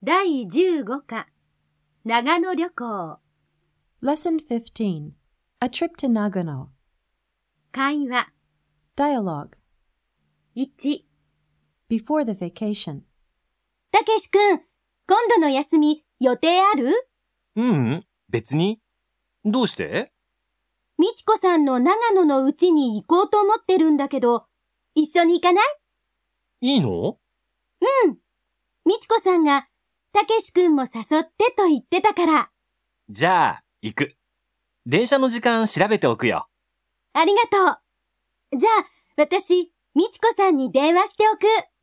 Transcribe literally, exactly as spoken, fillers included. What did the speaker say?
だいじゅうご課長野旅行 Lesson fifteen. A trip to Nagano. 会話 Dialogue. いち Before the vacation. たけしくん、今度の休み予定ある？ ううん、別に。どうして？ みちこさんの長野の家に行こうと思ってるんだけど、一緒に行かない？ いいの？ うん。みちこさんが、たけしくんも誘ってと言ってたから。 じゃあ、行く。電車の時間調べておくよ。 ありがとう。じゃあ、私、みちこさんに電話しておく。